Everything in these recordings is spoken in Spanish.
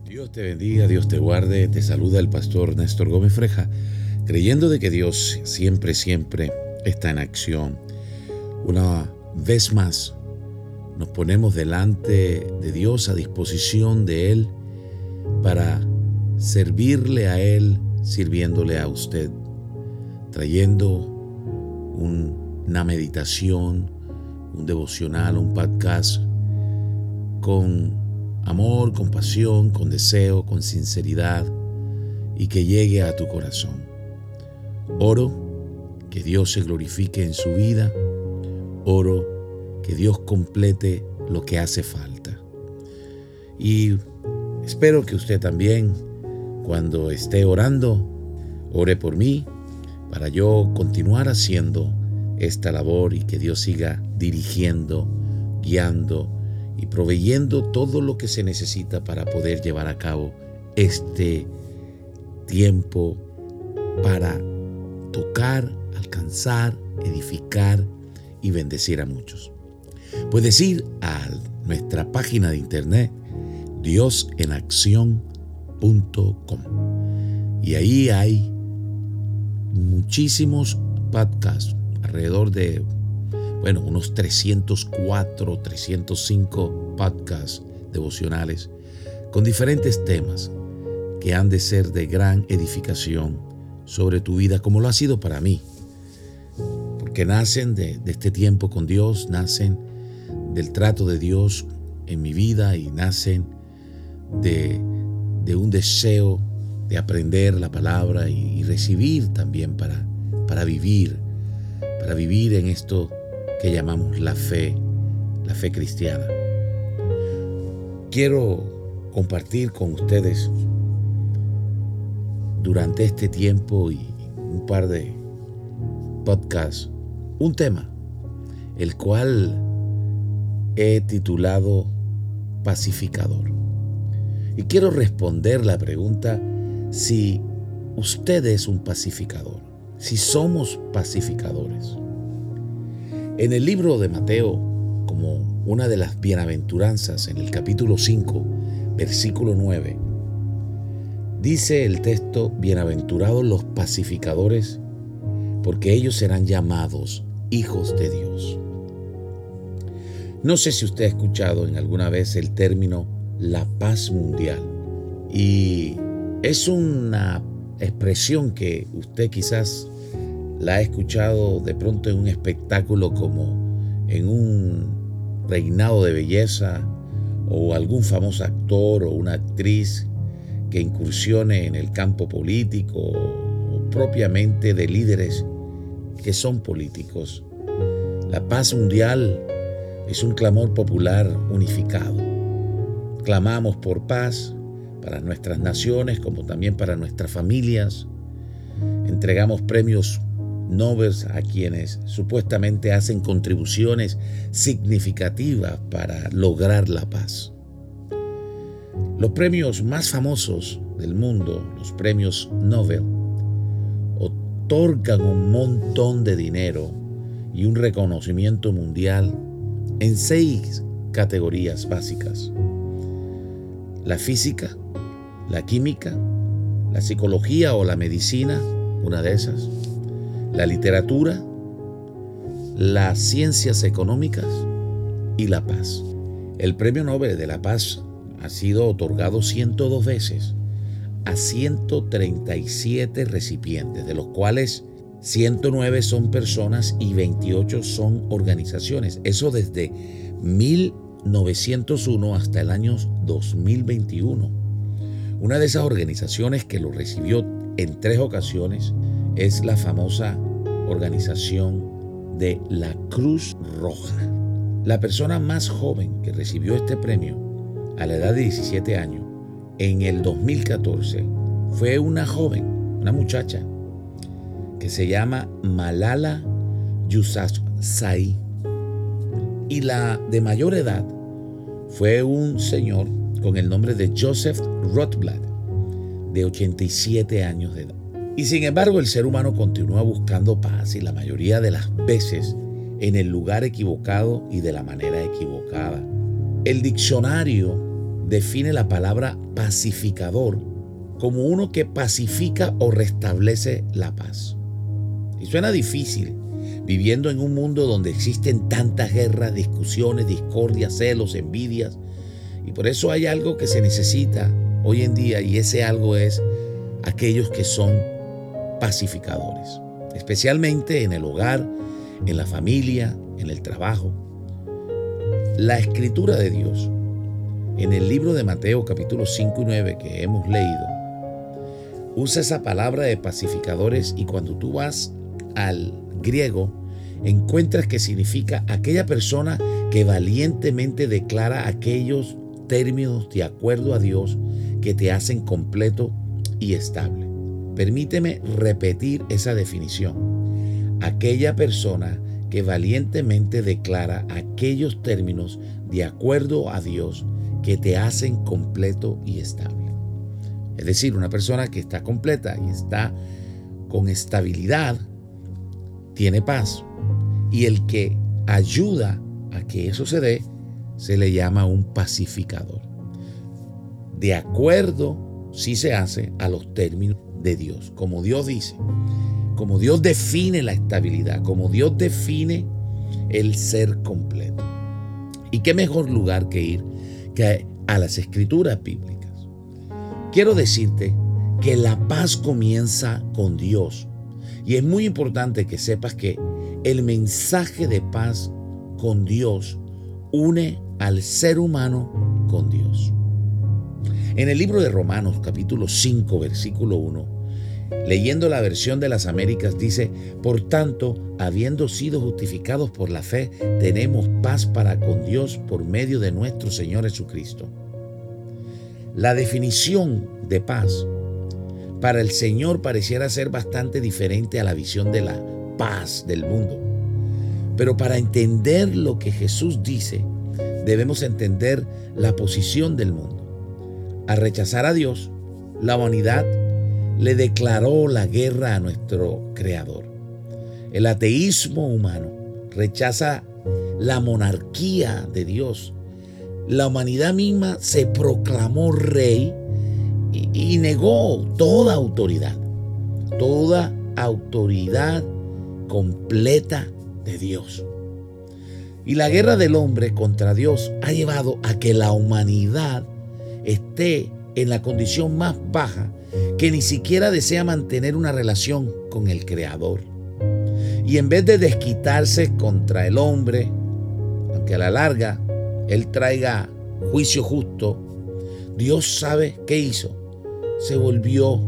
Dios te bendiga, Dios te guarde, te saluda el pastor Néstor Gómez Freja, creyendo de que Dios siempre está en acción. Una vez más, nos ponemos delante de Dios, a disposición de Él, para servirle a Él, sirviéndole a usted, trayendo una meditación, un devocional, un podcast, con amor, con pasión, con deseo, con sinceridad, y que llegue a tu corazón. Oro que Dios se glorifique en su vida. Oro que Dios complete lo que hace falta. Y espero que usted también, cuando esté orando, ore por mí, para yo continuar haciendo esta labor y que Dios siga dirigiendo, guiando y proveyendo todo lo que se necesita para poder llevar a cabo este tiempo para tocar, alcanzar, edificar y bendecir a muchos. Puedes ir a nuestra página de internet diosenaccion.com y ahí hay muchísimos podcasts, alrededor de unos 304, 305 podcasts devocionales con diferentes temas que han de ser de gran edificación sobre tu vida, como lo ha sido para mí, porque nacen de este tiempo con Dios, nacen del trato de Dios en mi vida y nacen de un deseo de aprender la palabra y recibir también para vivir en esto que llamamos la fe cristiana. Quiero compartir con ustedes durante este tiempo y un par de podcasts un tema, el cual he titulado Pacificador. Y quiero responder la pregunta si usted es un pacificador, si somos pacificadores. En el libro de Mateo, como una de las bienaventuranzas, en el capítulo 5, versículo 9, dice el texto: bienaventurados los pacificadores, porque ellos serán llamados hijos de Dios. No sé si usted ha escuchado en alguna vez el término la paz mundial, y es una expresión que usted quizás la ha escuchado de pronto en un espectáculo, como en un reinado de belleza, o algún famoso actor o una actriz que incursione en el campo político, o propiamente de líderes que son políticos. La paz mundial es un clamor popular unificado. Clamamos por paz para nuestras naciones, como también para nuestras familias. Entregamos premios Nobel a quienes supuestamente hacen contribuciones significativas para lograr la paz. Los premios más famosos del mundo, los premios Nobel, otorgan un montón de dinero y un reconocimiento mundial en 6 categorías básicas: la física, la química, la psicología o la medicina, una de esas, la literatura, las ciencias económicas y la paz. El Premio Nobel de la Paz ha sido otorgado 102 veces a 137 recipientes, de los cuales 109 son personas y 28 son organizaciones. Eso desde 1901 hasta el año 2021. Una de esas organizaciones que lo recibió en 3 ocasiones es la famosa organización de la Cruz Roja. La persona más joven que recibió este premio a la edad de 17 años, en el 2014, fue una joven, una muchacha, que se llama Malala Yousafzai. Y la de mayor edad fue un señor con el nombre de Joseph Rotblat, de 87 años de edad. Y sin embargo, el ser humano continúa buscando paz, y la mayoría de las veces en el lugar equivocado y de la manera equivocada. El diccionario define la palabra pacificador como uno que pacifica o restablece la paz. Y suena difícil viviendo en un mundo donde existen tantas guerras, discusiones, discordias, celos, envidias. Y por eso hay algo que se necesita hoy en día, y ese algo es aquellos que son pacificadores, especialmente en el hogar, en la familia, en el trabajo. La escritura de Dios, en el libro de Mateo capítulo 5 y 9 que hemos leído, usa esa palabra de pacificadores, y cuando tú vas al griego, encuentras que significa aquella persona que valientemente declara aquellos términos de acuerdo a Dios que te hacen completo y estable. Permíteme repetir esa definición. Aquella persona que valientemente declara aquellos términos de acuerdo a Dios que te hacen completo y estable. Es decir, una persona que está completa y está con estabilidad, tiene paz. Y el que ayuda a que eso se dé, se le llama un pacificador. De acuerdo, si se hace a los términos de Dios, como Dios dice, como Dios define la estabilidad, como Dios define el ser completo. ¿Y qué mejor lugar que ir que a las escrituras bíblicas? Quiero decirte que la paz comienza con Dios. Y es muy importante que sepas que el mensaje de paz con Dios une al ser humano con Dios. En el libro de Romanos, capítulo 5, versículo 1, leyendo la versión de las Américas, dice: por tanto, habiendo sido justificados por la fe, tenemos paz para con Dios por medio de nuestro Señor Jesucristo. La definición de paz para el Señor pareciera ser bastante diferente a la visión de la paz del mundo. Pero para entender lo que Jesús dice, debemos entender la posición del mundo. Al rechazar a Dios, la humanidad le declaró la guerra a nuestro Creador. El ateísmo humano rechaza la monarquía de Dios. La humanidad misma se proclamó rey y negó toda autoridad completa de Dios. Y la guerra del hombre contra Dios ha llevado a que la humanidad esté en la condición más baja, que ni siquiera desea mantener una relación con el Creador. Y en vez de desquitarse contra el hombre, aunque a la larga Él traiga juicio justo, Dios sabe qué hizo. Se volvió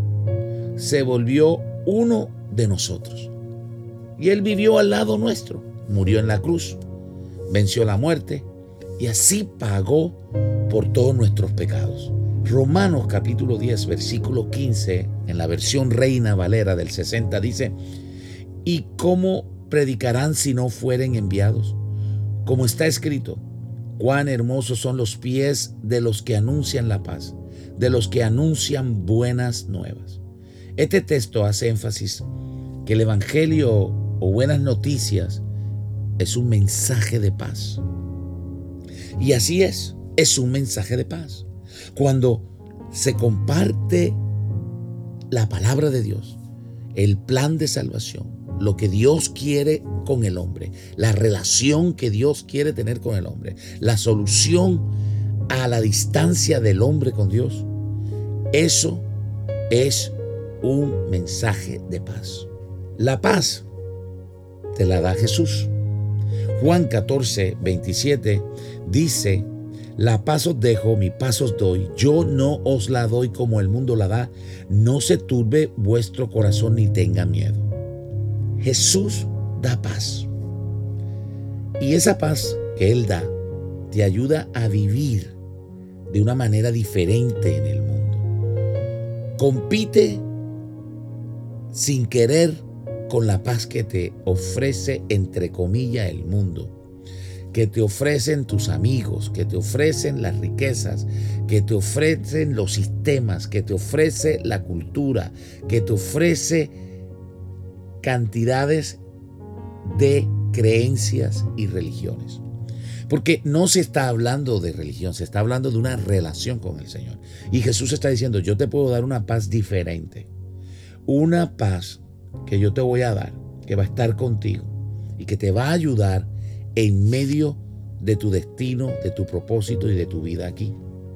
uno de nosotros. Y Él vivió al lado nuestro, murió en la cruz, venció la muerte y así pagó por todos nuestros pecados. Romanos capítulo 10, versículo 15, en la versión Reina Valera del 60, dice: ¿y cómo predicarán si no fueren enviados? Como está escrito: cuán hermosos son los pies de los que anuncian la paz, de los que anuncian buenas nuevas. Este texto hace énfasis que el evangelio o buenas noticias es un mensaje de paz. Y así es un mensaje de paz. Cuando se comparte la palabra de Dios, el plan de salvación, lo que Dios quiere con el hombre, la relación que Dios quiere tener con el hombre, la solución a la distancia del hombre con Dios, eso es un mensaje de paz. La paz te la da Jesús. Juan 14, 27 dice: la paz os dejo, mi paz os doy, yo no os la doy como el mundo la da, no se turbe vuestro corazón ni tenga miedo. Jesús da paz. Y esa paz que Él da te ayuda a vivir de una manera diferente en el mundo. Compite sin querer con la paz que te ofrece, entre comillas, el mundo, que te ofrecen tus amigos, que te ofrecen las riquezas, que te ofrecen los sistemas, que te ofrece la cultura, que te ofrece cantidades de creencias y religiones. Porque no se está hablando de religión, se está hablando de una relación con el Señor. Y Jesús está diciendo, yo te puedo dar una paz diferente. Una paz que yo te voy a dar, que va a estar contigo y que te va a ayudar en medio de tu destino, de tu propósito y de tu vida aquí.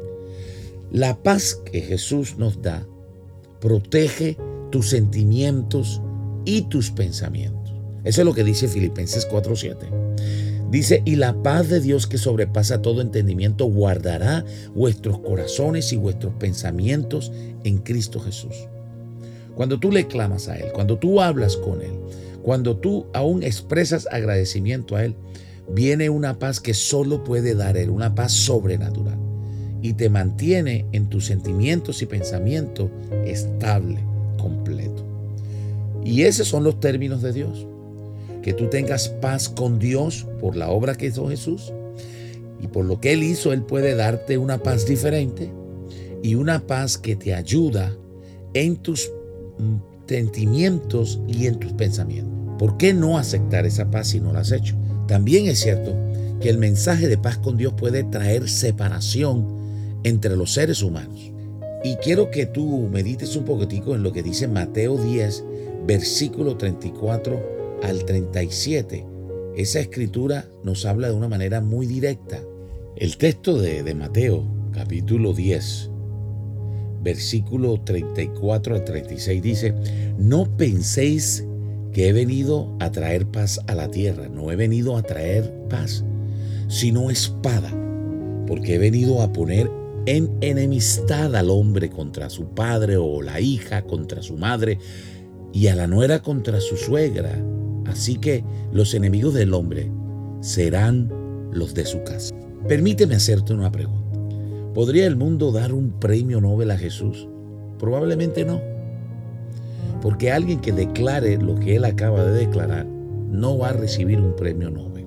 La paz que Jesús nos da protege tus sentimientos y tus pensamientos. Eso es lo que dice Filipenses 4:7. Dice, y la paz de Dios que sobrepasa todo entendimiento guardará vuestros corazones y vuestros pensamientos en Cristo Jesús. Cuando tú le clamas a Él, cuando tú hablas con Él, cuando tú aún expresas agradecimiento a Él, viene una paz que solo puede dar Él, una paz sobrenatural. Y te mantiene en tus sentimientos y pensamientos estable, completo. Y esos son los términos de Dios. Que tú tengas paz con Dios por la obra que hizo Jesús. Y por lo que Él hizo, Él puede darte una paz diferente y una paz que te ayuda en tus sentimientos y en tus pensamientos. ¿Por qué no aceptar esa paz si no la has hecho? También es cierto que el mensaje de paz con Dios puede traer separación entre los seres humanos. Y quiero que tú medites un poquitico en lo que dice Mateo 10, versículo 34 al 37. Esa escritura nos habla de una manera muy directa. El texto de Mateo, capítulo 10, versículo 34 al 36 dice, no penséis que he venido a traer paz a la tierra. No he venido a traer paz, sino espada, porque he venido a poner en enemistad al hombre contra su padre, o la hija contra su madre, y a la nuera contra su suegra. Así que los enemigos del hombre serán los de su casa. Permíteme hacerte una pregunta. ¿Podría el mundo dar un premio Nobel a Jesús? Probablemente no. Porque alguien que declare lo que él acaba de declarar no va a recibir un premio Nobel.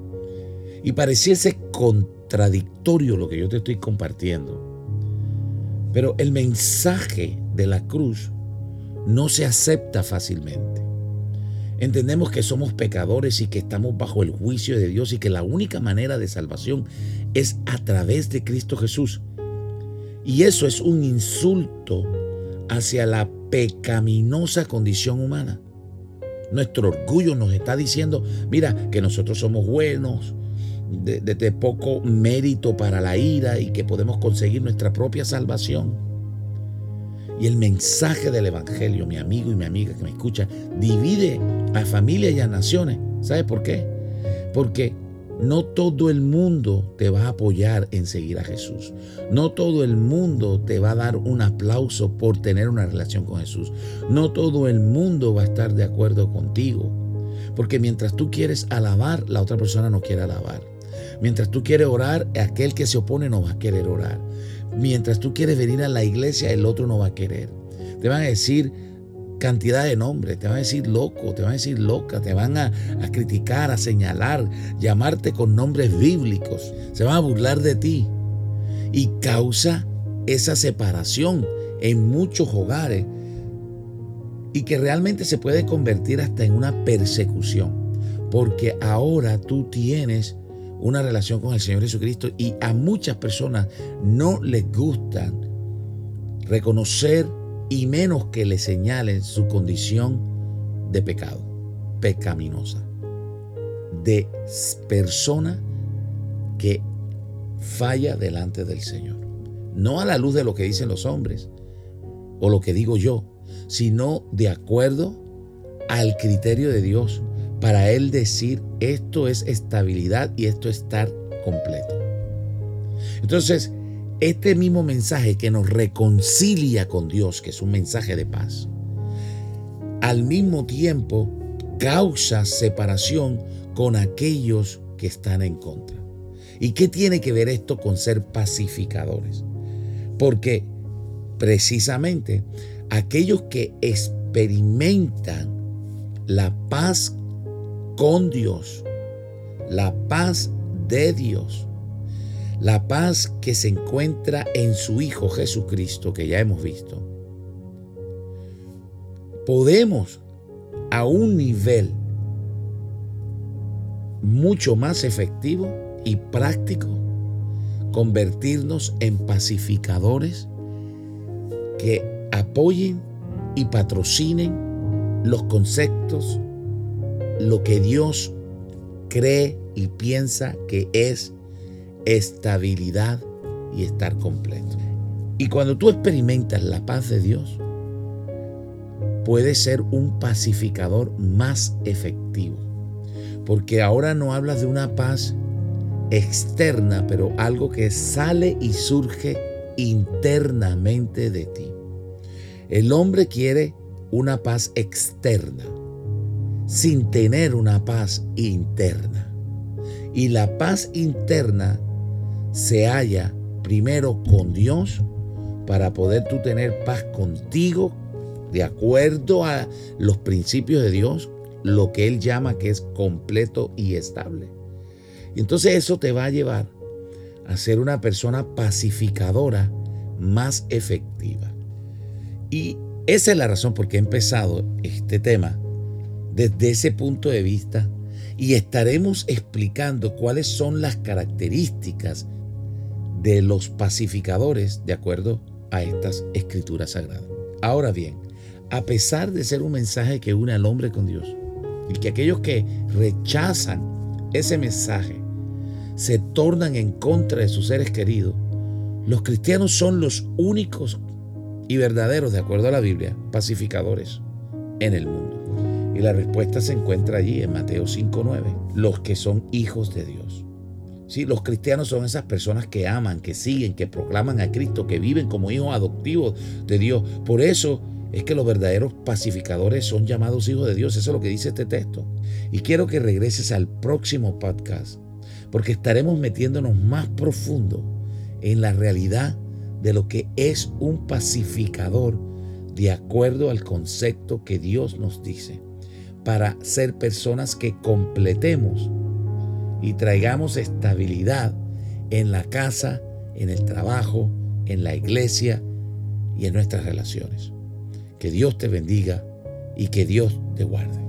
Y pareciese contradictorio lo que yo te estoy compartiendo. Pero el mensaje de la cruz no se acepta fácilmente. Entendemos que somos pecadores y que estamos bajo el juicio de Dios y que la única manera de salvación es a través de Cristo Jesús. Y eso es un insulto hacia la pecaminosa condición humana. Nuestro orgullo nos está diciendo, mira, que nosotros somos buenos, de poco mérito para la ira y que podemos conseguir nuestra propia salvación. Y el mensaje del Evangelio, mi amigo y mi amiga que me escucha, divide a familias y a naciones. ¿Sabes por qué? Porque no todo el mundo te va a apoyar en seguir a Jesús. No todo el mundo te va a dar un aplauso por tener una relación con Jesús. No todo el mundo va a estar de acuerdo contigo. Porque mientras tú quieres alabar, la otra persona no quiere alabar. Mientras tú quieres orar, aquel que se opone no va a querer orar. Mientras tú quieres venir a la iglesia, el otro no va a querer. Te van a decir cantidad de nombres, te van a decir loco, te van a decir loca, te van a criticar, a señalar, llamarte con nombres bíblicos. Se van a burlar de ti. Y causa esa separación en muchos hogares y que realmente se puede convertir hasta en una persecución. Porque ahora tú tienes una relación con el Señor Jesucristo y a muchas personas no les gusta reconocer y menos que le señalen su condición de pecado, pecaminosa, de persona que falla delante del Señor. No a la luz de lo que dicen los hombres o lo que digo yo, sino de acuerdo al criterio de Dios, para Él decir esto es estabilidad y esto es estar completo. Entonces, este mismo mensaje que nos reconcilia con Dios, que es un mensaje de paz, al mismo tiempo causa separación con aquellos que están en contra. ¿Y qué tiene que ver esto con ser pacificadores? Porque precisamente aquellos que experimentan la paz con Dios, la paz de Dios, la paz que se encuentra en su Hijo Jesucristo, que ya hemos visto, podemos a un nivel mucho más efectivo y práctico convertirnos en pacificadores que apoyen y patrocinen los conceptos, lo que Dios cree y piensa que es estabilidad y estar completo. Y cuando tú experimentas la paz de Dios, puedes ser un pacificador más efectivo, porque ahora no hablas de una paz externa, pero algo que sale y surge internamente de ti. El hombre quiere una paz externa sin tener una paz interna. Y la paz interna se halla primero con Dios para poder tú tener paz contigo de acuerdo a los principios de Dios, lo que Él llama que es completo y estable. Y entonces eso te va a llevar a ser una persona pacificadora más efectiva. Y esa es la razón por qué he empezado este tema desde ese punto de vista, y estaremos explicando cuáles son las características de los pacificadores de acuerdo a estas escrituras sagradas. Ahora bien, a pesar de ser un mensaje que une al hombre con Dios, y que aquellos que rechazan ese mensaje se tornan en contra de sus seres queridos, los cristianos son los únicos y verdaderos, de acuerdo a la Biblia, pacificadores en el mundo. Y la respuesta se encuentra allí en Mateo 5:9, los que son hijos de Dios. Sí, los cristianos son esas personas que aman, que siguen, que proclaman a Cristo, que viven como hijos adoptivos de Dios. Por eso es que los verdaderos pacificadores son llamados hijos de Dios. Eso es lo que dice este texto. Y quiero que regreses al próximo podcast, porque estaremos metiéndonos más profundo en la realidad de lo que es un pacificador de acuerdo al concepto que Dios nos dice, para ser personas que completemos y traigamos estabilidad en la casa, en el trabajo, en la iglesia y en nuestras relaciones. Que Dios te bendiga y que Dios te guarde.